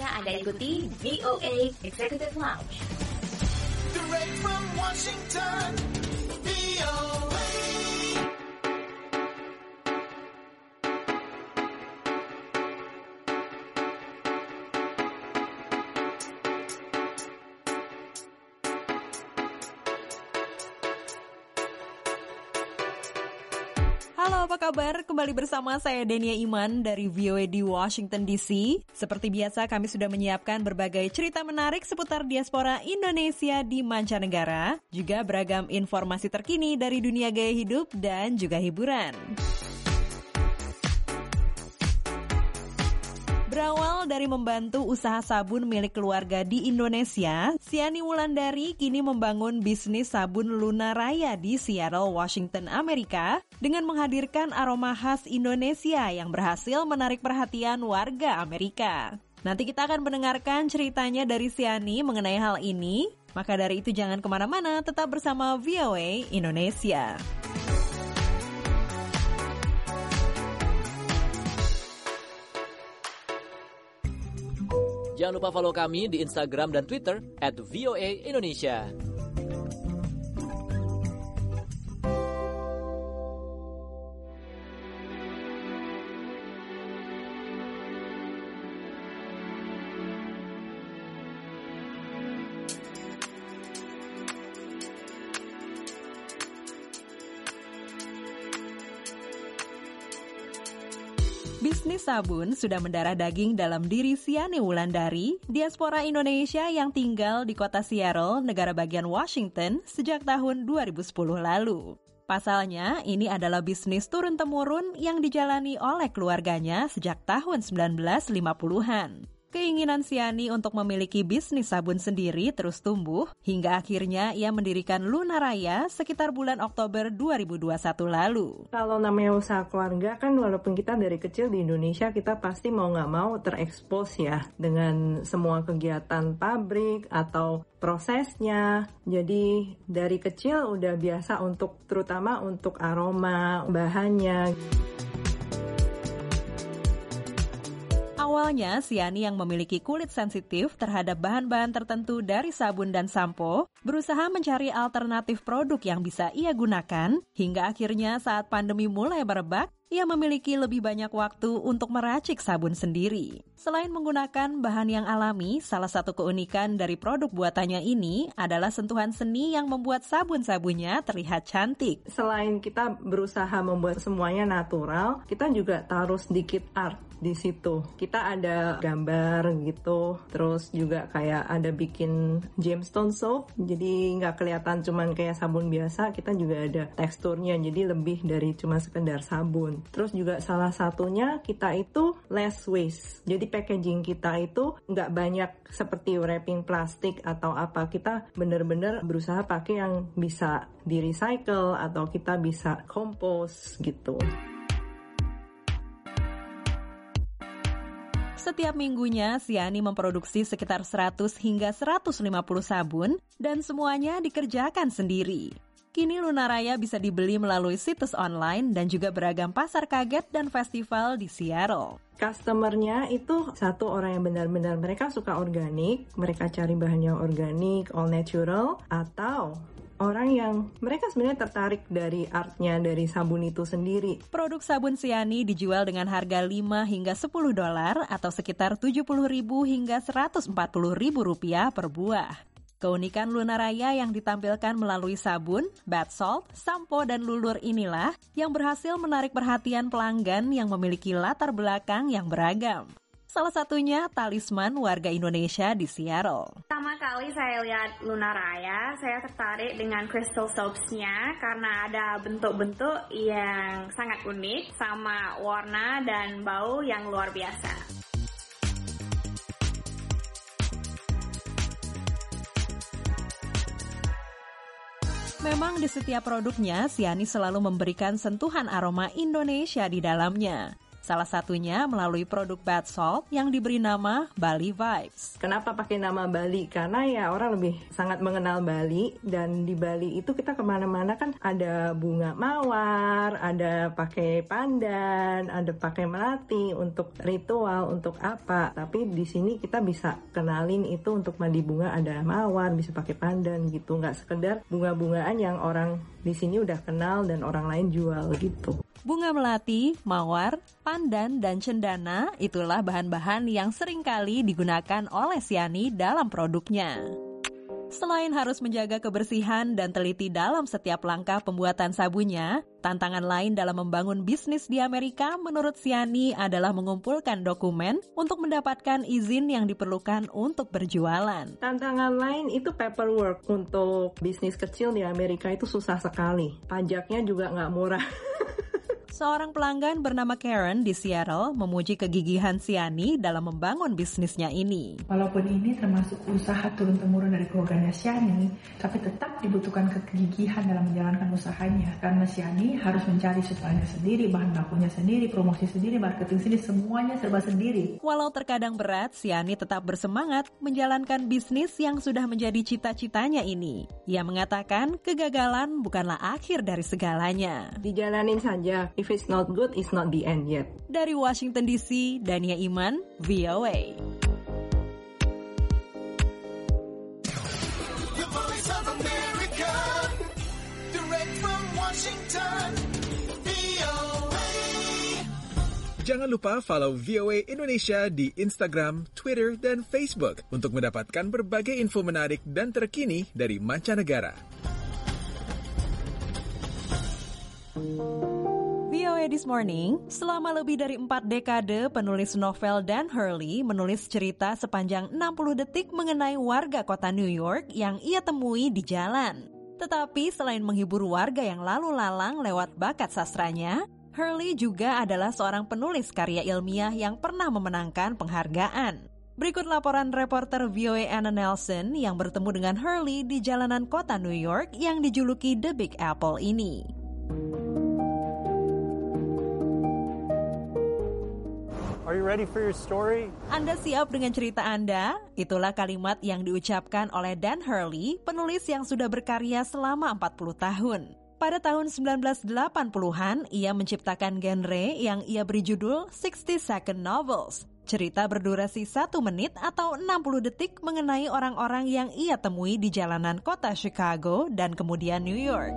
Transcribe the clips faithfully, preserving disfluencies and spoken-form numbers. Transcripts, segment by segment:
Saatnya Anda ikuti V O A Executive Lounge. Direct from Washington, V O A. Halo, apa kabar? Kembali bersama saya Denia Iman dari V O A di Washington D C. Seperti biasa, kami sudah menyiapkan berbagai cerita menarik seputar diaspora Indonesia di mancanegara, juga beragam informasi terkini dari dunia gaya hidup dan juga hiburan. Berawal dari membantu usaha sabun milik keluarga di Indonesia, Siani Wulandari kini membangun bisnis sabun Luna Raya di Seattle, Washington, Amerika dengan menghadirkan aroma khas Indonesia yang berhasil menarik perhatian warga Amerika. Nanti kita akan mendengarkan ceritanya dari Siani mengenai hal ini. Maka dari itu jangan kemana-mana, tetap bersama V O A Indonesia. Jangan lupa follow kami di Instagram dan Twitter at V O A Indonesia. Bisnis sabun sudah mendarah daging dalam diri Siani Wulandari, diaspora Indonesia yang tinggal di kota Seattle, negara bagian Washington, sejak tahun dua ribu sepuluh lalu. Pasalnya, ini adalah bisnis turun-temurun yang dijalani oleh keluarganya sejak tahun sembilan belas lima puluhan. Keinginan Siani untuk memiliki bisnis sabun sendiri terus tumbuh, hingga akhirnya ia mendirikan Luna Raya sekitar bulan Oktober dua ribu dua puluh satu lalu. Kalau namanya usaha keluarga kan walaupun kita dari kecil di Indonesia, kita pasti mau nggak mau terekspos ya dengan semua kegiatan pabrik atau prosesnya. Jadi dari kecil udah biasa untuk, terutama untuk aroma, bahannya. Awalnya, Siani yang memiliki kulit sensitif terhadap bahan-bahan tertentu dari sabun dan sampo, berusaha mencari alternatif produk yang bisa ia gunakan, hingga akhirnya saat pandemi mulai merebak, ia memiliki lebih banyak waktu untuk meracik sabun sendiri. Selain menggunakan bahan yang alami, salah satu keunikan dari produk buatannya ini adalah sentuhan seni yang membuat sabun-sabunnya terlihat cantik. Selain kita berusaha membuat semuanya natural, kita juga taruh sedikit art di situ. Kita ada gambar gitu, terus juga kayak ada bikin gemstone soap, jadi nggak kelihatan cuman kayak sabun biasa, kita juga ada teksturnya, jadi lebih dari cuma sekedar sabun. Terus juga salah satunya kita itu less waste. Jadi packaging kita itu nggak banyak seperti wrapping plastik atau apa. Kita bener-bener berusaha pakai yang bisa di-recycle atau kita bisa kompos gitu. Setiap minggunya, Siani memproduksi sekitar seratus hingga seratus lima puluh sabun dan semuanya dikerjakan sendiri. Kini Luna Raya bisa dibeli melalui situs online dan juga beragam pasar kaget dan festival di Seattle. Customer-nya itu satu orang yang benar-benar mereka suka organik, mereka cari bahan yang organik, all natural, atau orang yang mereka sebenarnya tertarik dari artnya dari sabun itu sendiri. Produk sabun Siani dijual dengan harga lima hingga sepuluh dolar atau sekitar tujuh puluh ribu hingga seratus empat puluh ribu rupiah per buah. Keunikan Luna Raya yang ditampilkan melalui sabun, bath salt, sampo, dan lulur inilah yang berhasil menarik perhatian pelanggan yang memiliki latar belakang yang beragam. Salah satunya talisman warga Indonesia di Seattle. Pertama kali saya lihat Luna Raya, saya tertarik dengan crystal soaps-nya karena ada bentuk-bentuk yang sangat unik sama warna dan bau yang luar biasa. Memang di setiap produknya, Siani selalu memberikan sentuhan aroma Indonesia di dalamnya. Salah satunya melalui produk bath salt yang diberi nama Bali Vibes. Kenapa pakai nama Bali? Karena ya orang lebih sangat mengenal Bali, dan di Bali itu kita kemana-mana kan ada bunga mawar, ada pakai pandan, ada pakai melati untuk ritual, untuk apa. Tapi di sini kita bisa kenalin itu untuk mandi bunga ada mawar, bisa pakai pandan gitu. Nggak sekedar bunga-bungaan yang orang di sini udah kenal dan orang lain jual gitu. Bunga melati, mawar, pandan, dan cendana itulah bahan-bahan yang seringkali digunakan oleh Siani dalam produknya. Selain harus menjaga kebersihan dan teliti dalam setiap langkah pembuatan sabunnya, tantangan lain dalam membangun bisnis di Amerika menurut Siani adalah mengumpulkan dokumen untuk mendapatkan izin yang diperlukan untuk berjualan. Tantangan lain itu paperwork. Untuk bisnis kecil di Amerika itu susah sekali. Pajaknya juga nggak murah. Seorang pelanggan bernama Karen di Seattle memuji kegigihan Siani dalam membangun bisnisnya ini. Walaupun ini termasuk usaha turun-temurun dari keluarganya Siani, tapi tetap dibutuhkan kegigihan dalam menjalankan usahanya. Karena Siani harus mencari suplainya sendiri, bahan bakunya sendiri, promosi sendiri, marketing sendiri, semuanya serba sendiri. Walau terkadang berat, Siani tetap bersemangat menjalankan bisnis yang sudah menjadi cita-citanya ini. Ia mengatakan kegagalan bukanlah akhir dari segalanya. Dijalanin saja. If it's not good, it's not the end yet. Dari Washington D C, Dania Iman, V O A. The Voice of America, direct from Washington, V O A. Jangan lupa follow V O A Indonesia di Instagram, Twitter, dan Facebook untuk mendapatkan berbagai info menarik dan terkini dari mancanegara. V O A This Morning, selama lebih dari empat dekade, penulis novel Dan Hurley menulis cerita sepanjang enam puluh detik mengenai warga kota New York yang ia temui di jalan. Tetapi selain menghibur warga yang lalu lalang lewat bakat sastranya, Hurley juga adalah seorang penulis karya ilmiah yang pernah memenangkan penghargaan. Berikut laporan reporter V O A Anna Nelson yang bertemu dengan Hurley di jalanan kota New York yang dijuluki The Big Apple ini. Are you ready for your story? Anda siap dengan cerita Anda? Itulah kalimat yang diucapkan oleh Dan Hurley, penulis yang sudah berkarya selama empat puluh tahun. Pada tahun sembilan belas delapan puluhan, ia menciptakan genre yang ia beri judul sixty second novels. Cerita berdurasi satu menit atau enam puluh detik mengenai orang-orang yang ia temui di jalanan kota Chicago dan kemudian New York.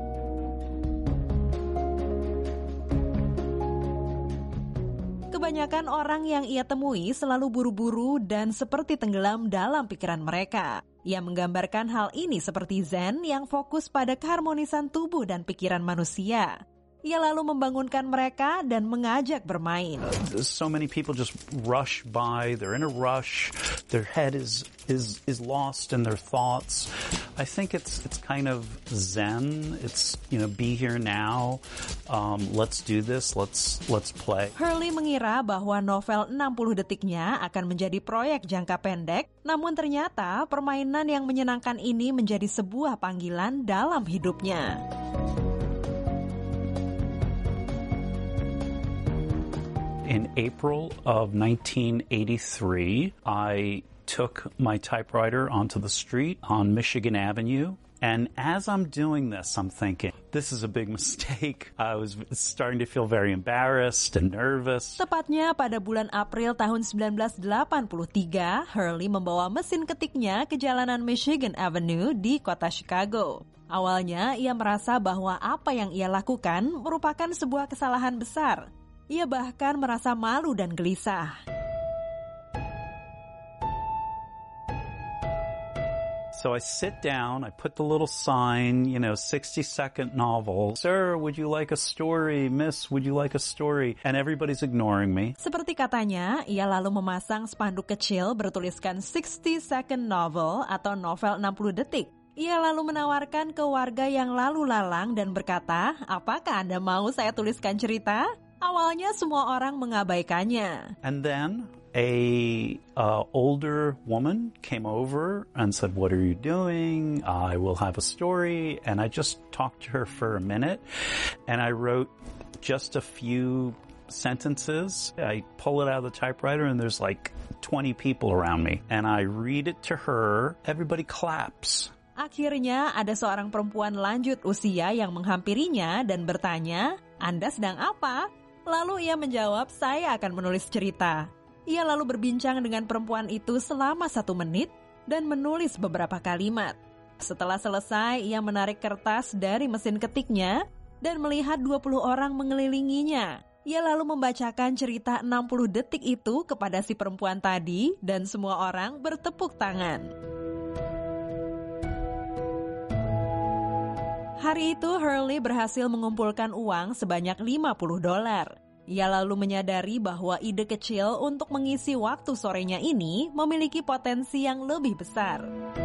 Kebanyakan orang yang ia temui selalu buru-buru dan seperti tenggelam dalam pikiran mereka. Ia menggambarkan hal ini seperti Zen yang fokus pada keharmonisan tubuh dan pikiran manusia. Ia lalu membangunkan mereka dan mengajak bermain. So many people just rush by. They're in a rush. Their head is is is lost in their thoughts. I think it's it's kind of Zen. It's, you know, be here now. Um, let's do this. Let's let's play. Hurley mengira bahwa novel enam puluh detiknya akan menjadi proyek jangka pendek, namun ternyata permainan yang menyenangkan ini menjadi sebuah panggilan dalam hidupnya. In April of nineteen eighty-three, I took my typewriter onto the street on Michigan Avenue. And as I'm doing this, I'm thinking, this is a big mistake. I was starting to feel very embarrassed and nervous. Tepatnya pada bulan April tahun sembilan belas delapan puluh tiga, Hurley membawa mesin ketiknya ke jalanan Michigan Avenue di kota Chicago. Awalnya, ia merasa bahwa apa yang ia lakukan merupakan sebuah kesalahan besar. Ia bahkan merasa malu dan gelisah. So I sit down, I put the little sign, you know, sixty second novel. Sir, would you like a story? Miss, would you like a story? And everybody's ignoring me. Seperti katanya, ia lalu memasang spanduk kecil bertuliskan sixty second novel atau novel enam puluh detik. Ia lalu menawarkan ke warga yang lalu lalang dan berkata, apakah Anda mau saya tuliskan cerita? Awalnya semua orang mengabaikannya. And then a uh, older woman came over and said, what are you doing? I will have a story. And I just talked to her for a minute. And I wrote just a few sentences. I pull it out of the typewriter and there's like twenty people around me. And I read it to her. Everybody claps. Akhirnya ada seorang perempuan lanjut usia yang menghampirinya dan bertanya, "Anda sedang apa?" Lalu ia menjawab, "Saya akan menulis cerita." Ia lalu berbincang dengan perempuan itu selama satu menit dan menulis beberapa kalimat. Setelah selesai, ia menarik kertas dari mesin ketiknya dan melihat dua puluh orang mengelilinginya. Ia lalu membacakan cerita enam puluh detik itu kepada si perempuan tadi dan semua orang bertepuk tangan. Hari itu Hurley berhasil mengumpulkan uang sebanyak lima puluh dolar. Ia lalu menyadari bahwa ide kecil untuk mengisi waktu sorenya ini memiliki potensi yang lebih besar.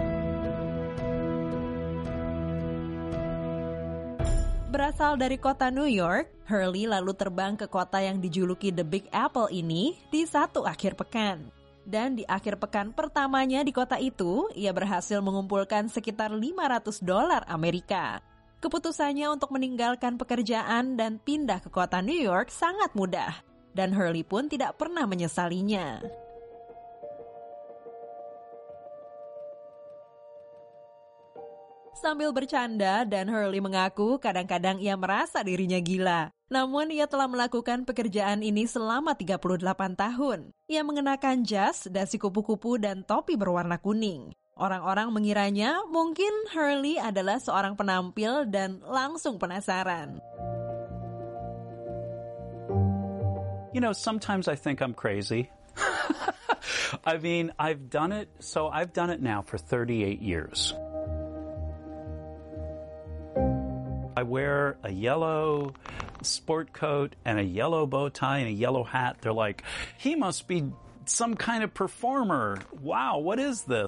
Berasal dari kota New York, Hurley lalu terbang ke kota yang dijuluki The Big Apple ini di satu akhir pekan. Dan di akhir pekan pertamanya di kota itu, ia berhasil mengumpulkan sekitar lima ratus dolar Amerika. Keputusannya untuk meninggalkan pekerjaan dan pindah ke kota New York sangat mudah, dan Hurley pun tidak pernah menyesalinya. Sambil bercanda, Dan Hurley mengaku kadang-kadang ia merasa dirinya gila. Namun ia telah melakukan pekerjaan ini selama tiga puluh delapan tahun. Ia mengenakan jas, dasi kupu-kupu, dan topi berwarna kuning. Orang-orang mengiranya mungkin Hurley adalah seorang penampil dan langsung penasaran. You know, sometimes I think I'm crazy. I mean, I've done it, so I've done it now for thirty-eight years. I wear a yellow sport coat and a yellow bow tie and a yellow hat. They're like, he must be some kind of performer. Wow, what is this?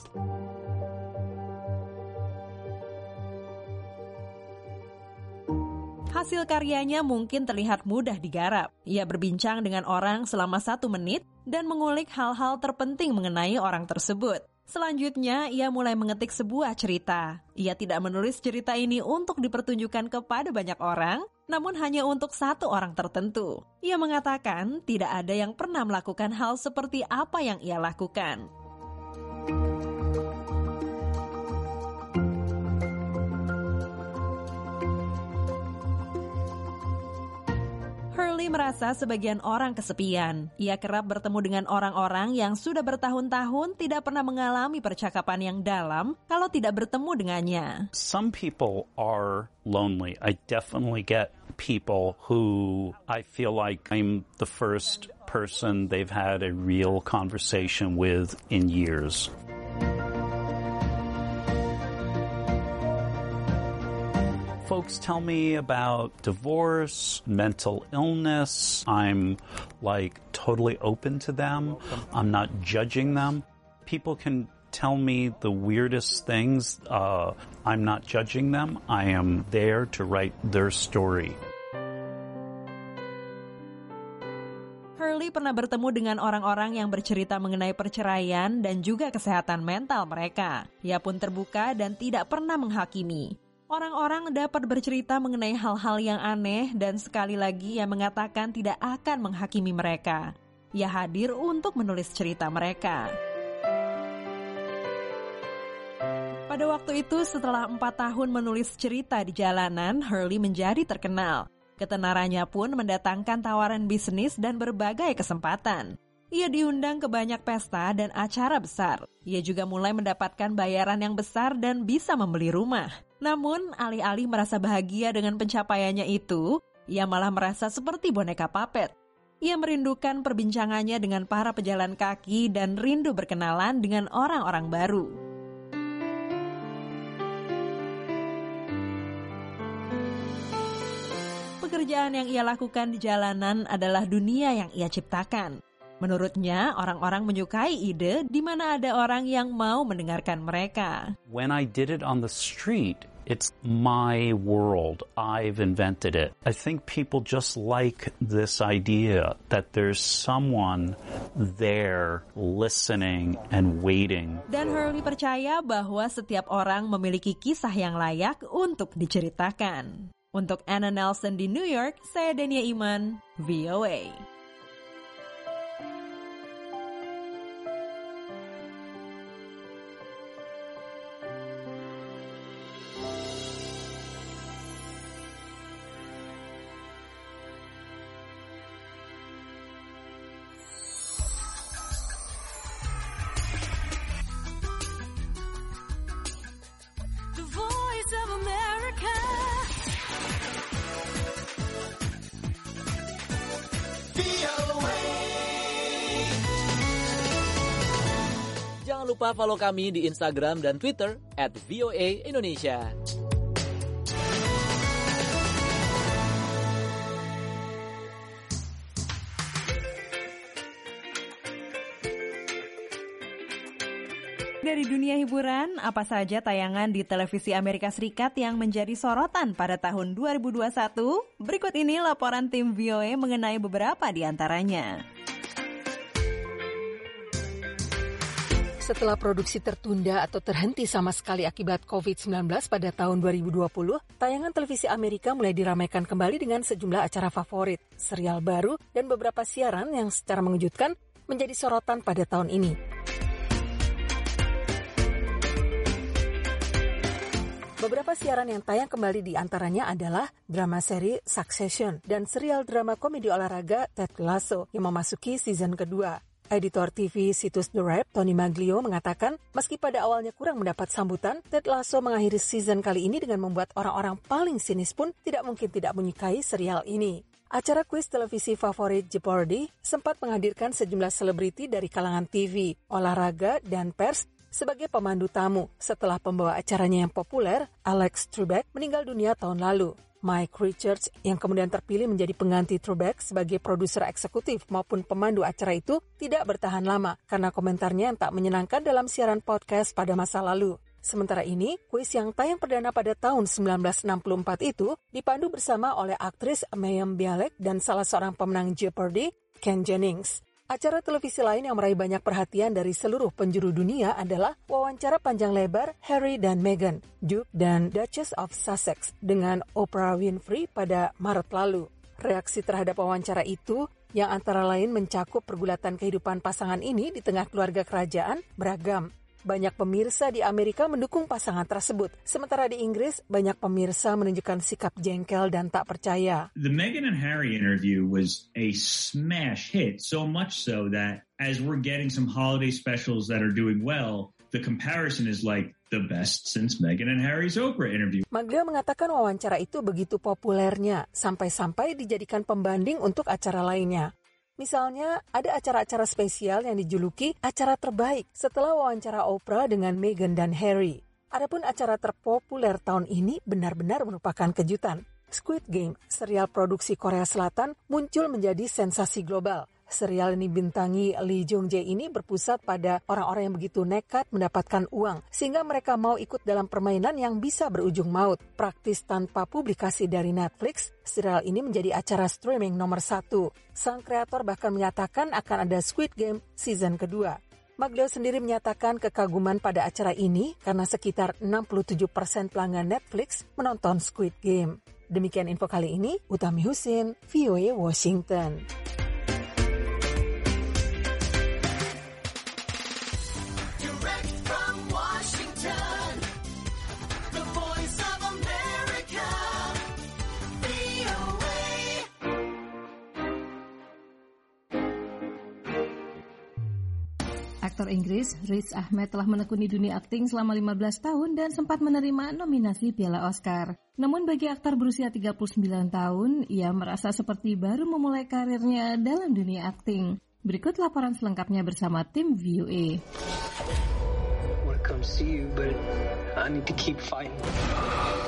Hasil karyanya mungkin terlihat mudah digarap. Ia berbincang dengan orang selama satu menit dan mengulik hal-hal terpenting mengenai orang tersebut. Selanjutnya, ia mulai mengetik sebuah cerita. Ia tidak menulis cerita ini untuk dipertunjukkan kepada banyak orang, namun hanya untuk satu orang tertentu. Ia mengatakan tidak ada yang pernah melakukan hal seperti apa yang ia lakukan. Hurley merasa sebagian orang kesepian. Ia kerap bertemu dengan orang-orang yang sudah bertahun-tahun tidak pernah mengalami percakapan yang dalam kalau tidak bertemu dengannya. Some people are lonely. I definitely get people who I feel like I'm the first person they've had a real conversation with in years. Folks tell me about divorce, mental illness. I'm like totally open to them. I'm not judging them. People can tell me the weirdest things. Uh, I'm not judging them. I am there to write their story. Hurley pernah bertemu dengan orang-orang yang bercerita mengenai perceraian dan juga kesehatan mental mereka. Ia pun terbuka dan tidak pernah menghakimi. Orang-orang dapat bercerita mengenai hal-hal yang aneh dan sekali lagi ia mengatakan tidak akan menghakimi mereka. Ia hadir untuk menulis cerita mereka. Pada waktu itu, setelah empat tahun menulis cerita di jalanan, Hurley menjadi terkenal. Ketenarannya pun mendatangkan tawaran bisnis dan berbagai kesempatan. Ia diundang ke banyak pesta dan acara besar. Ia juga mulai mendapatkan bayaran yang besar dan bisa membeli rumah. Namun, alih-alih merasa bahagia dengan pencapaiannya itu, ia malah merasa seperti boneka puppet. Ia merindukan perbincangannya dengan para pejalan kaki dan rindu berkenalan dengan orang-orang baru. Pekerjaan yang ia lakukan di jalanan adalah dunia yang ia ciptakan. Menurutnya, orang-orang menyukai ide di mana ada orang yang mau mendengarkan mereka. When I did it on the street, it's my world. I've invented it. I think people just like this idea that there's someone there listening and waiting. Dan Hurley percaya bahwa setiap orang memiliki kisah yang layak untuk diceritakan. Untuk Anna Nelson di New York, saya Dania Iman, V O A. Jangan lupa follow kami di Instagram dan Twitter at V O A Indonesia. Dari dunia hiburan, apa saja tayangan di televisi Amerika Serikat yang menjadi sorotan pada tahun dua ribu dua puluh satu? Berikut ini laporan tim V O A mengenai beberapa di antaranya. Setelah produksi tertunda atau terhenti sama sekali akibat covid sembilan belas pada tahun dua ribu dua puluh, tayangan televisi Amerika mulai diramaikan kembali dengan sejumlah acara favorit, serial baru, dan beberapa siaran yang secara mengejutkan menjadi sorotan pada tahun ini. Beberapa siaran yang tayang kembali di antaranya adalah drama seri Succession dan serial drama komedi olahraga Ted Lasso yang memasuki season kedua. Editor T V situs The Wrap, Tony Maglio, mengatakan meski pada awalnya kurang mendapat sambutan, Ted Lasso mengakhiri season kali ini dengan membuat orang-orang paling sinis pun tidak mungkin tidak menyukai serial ini. Acara kuis televisi favorit Jeopardy sempat menghadirkan sejumlah selebriti dari kalangan T V, olahraga, dan pers sebagai pemandu tamu setelah pembawa acaranya yang populer, Alex Trebek, meninggal dunia tahun lalu. Mike Richards yang kemudian terpilih menjadi pengganti Trebek sebagai produser eksekutif maupun pemandu acara itu tidak bertahan lama karena komentarnya yang tak menyenangkan dalam siaran podcast pada masa lalu. Sementara ini, kuis yang tayang perdana pada tahun sembilan belas enam puluh empat itu dipandu bersama oleh aktris Mayim Bialik dan salah seorang pemenang Jeopardy, Ken Jennings. Acara televisi lain yang meraih banyak perhatian dari seluruh penjuru dunia adalah wawancara panjang lebar Harry dan Meghan, Duke dan Duchess of Sussex dengan Oprah Winfrey pada Maret lalu. Reaksi terhadap wawancara itu, yang antara lain mencakup pergulatan kehidupan pasangan ini di tengah keluarga kerajaan, beragam. Banyak pemirsa di Amerika mendukung pasangan tersebut. Sementara di Inggris, banyak pemirsa menunjukkan sikap jengkel dan tak percaya. The Meghan and Harry interview was a smash hit, so much so that as we're getting some holiday specials that are doing well, the comparison is like the best since Meghan and Harry's Oprah interview. Maglio mengatakan wawancara itu begitu populernya, sampai-sampai dijadikan pembanding untuk acara lainnya. Misalnya, ada acara-acara spesial yang dijuluki acara terbaik setelah wawancara Oprah dengan Meghan dan Harry. Adapun acara terpopuler tahun ini benar-benar merupakan kejutan. Squid Game, serial produksi Korea Selatan, muncul menjadi sensasi global. Serial yang dibintangi Lee Jung Jae ini berpusat pada orang-orang yang begitu nekat mendapatkan uang, sehingga mereka mau ikut dalam permainan yang bisa berujung maut. Praktis tanpa publikasi dari Netflix, serial ini menjadi acara streaming nomor satu. Sang kreator bahkan menyatakan akan ada Squid Game season kedua. Maglio sendiri menyatakan kekaguman pada acara ini karena sekitar enam puluh tujuh persen pelanggan Netflix menonton Squid Game. Demikian info kali ini, Utami Husin, V O A Washington. Aktor Inggris Riz Ahmed telah menekuni dunia akting selama lima belas tahun dan sempat menerima nominasi Piala Oscar. Namun bagi aktor berusia tiga puluh sembilan tahun, ia merasa seperti baru memulai karirnya dalam dunia akting. Berikut laporan selengkapnya bersama tim V O A. When it comes to you, but I need to keep fighting.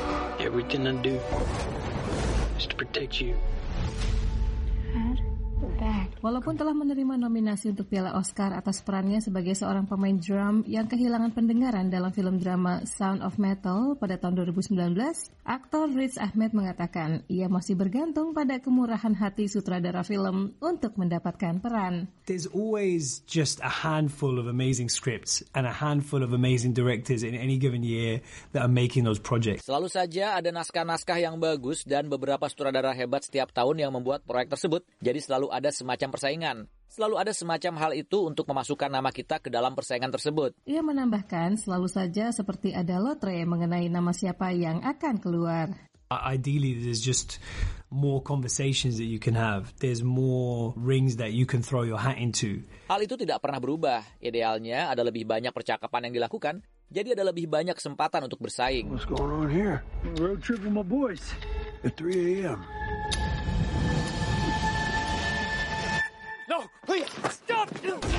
Everything I do is to protect you. Dad? back. Walaupun telah menerima nominasi untuk Piala Oscar atas perannya sebagai seorang pemain drum yang kehilangan pendengaran dalam film drama Sound of Metal pada tahun dua ribu sembilan belas, aktor Riz Ahmed mengatakan ia masih bergantung pada kemurahan hati sutradara film untuk mendapatkan peran. There's always just a handful of amazing scripts and a handful of amazing directors in any given year that are making those projects. Selalu saja ada naskah-naskah yang bagus dan beberapa sutradara hebat setiap tahun yang membuat proyek tersebut. Jadi selalu ada semacam persaingan. Selalu ada semacam hal itu untuk memasukkan nama kita ke dalam persaingan tersebut. Ia menambahkan selalu saja seperti ada lotre mengenai nama siapa yang akan keluar. Ideally, there's just more conversations that you can have. There's more rings that you can throw your hat into. Hal itu tidak pernah berubah. Idealnya ada lebih banyak percakapan yang dilakukan. Jadi ada lebih banyak kesempatan untuk bersaing. What's going on here? Road trip with my boys at three a.m. No, please, stop!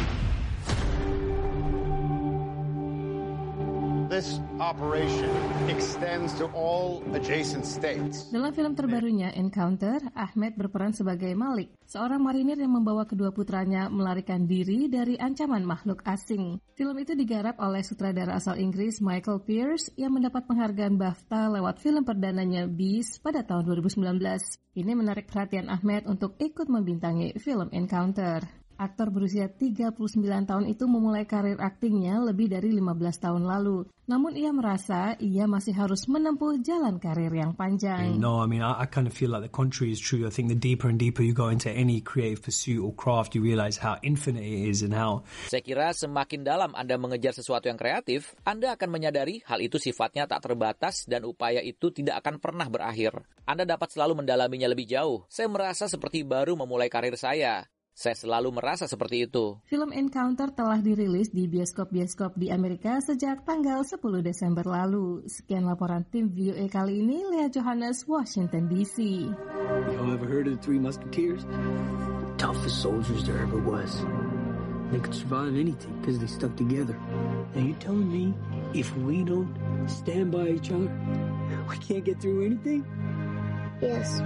This operation extends to all adjacent states. Dalam film terbarunya, Encounter, Ahmed berperan sebagai Malik, seorang marinir yang membawa kedua putranya melarikan diri dari ancaman makhluk asing. Film itu digarap oleh sutradara asal Inggris Michael Pearce yang mendapat penghargaan BAFTA lewat film perdananya Beast pada tahun dua ribu sembilan belas. Ini menarik perhatian Ahmed untuk ikut membintangi film Encounter. Aktor berusia tiga puluh sembilan tahun itu memulai karir aktingnya lebih dari lima belas tahun lalu. Namun ia merasa ia masih harus menempuh jalan karir yang panjang. No, I mean, I, I kind of feel like the contrary is true. I think the deeper and deeper you go into any creative pursuit or craft, you realize how infinite it is and how... Saya kira semakin dalam Anda mengejar sesuatu yang kreatif, Anda akan menyadari hal itu sifatnya tak terbatas dan upaya itu tidak akan pernah berakhir. Anda dapat selalu mendalaminya lebih jauh. Saya merasa seperti baru memulai karir saya. Saya selalu merasa seperti itu. Film Encounter telah dirilis di bioskop-bioskop di Amerika sejak tanggal sepuluh Desember lalu. Sekian laporan tim V O A kali ini, Leah Johannes, Washington D C. Y'all ever heard of the Three Musketeers? Toughest soldiers there ever was. They could survive anything because they stuck together. Now you telling me if we don't stand by each other, we can't get through anything? Yes.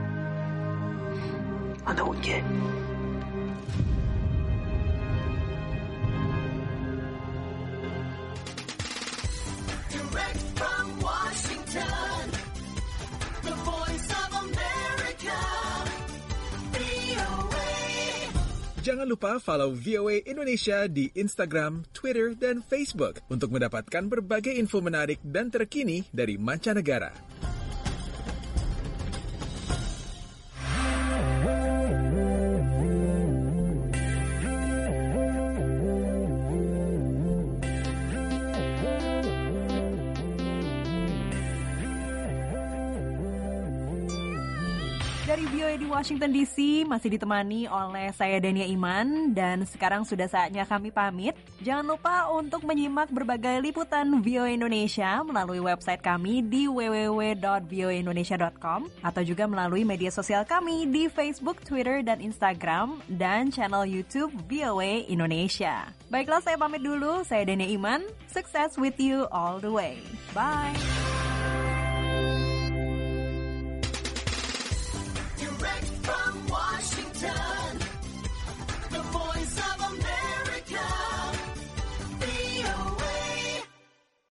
I know we can. Direct from Washington, the voice of America, V O A. Jangan lupa follow V O A Indonesia di Instagram, Twitter, dan Facebook untuk mendapatkan berbagai info menarik dan terkini dari mancanegara. Dari V O A di Washington D C masih ditemani oleh saya Dania Iman dan sekarang sudah saatnya kami pamit. Jangan lupa untuk menyimak berbagai liputan V O A Indonesia melalui website kami di w w w dot v o a indonesia dot com atau juga melalui media sosial kami di Facebook, Twitter, dan Instagram dan channel YouTube V O A Indonesia. Baiklah, saya pamit dulu. Saya Dania Iman. Success with you all the way. Bye.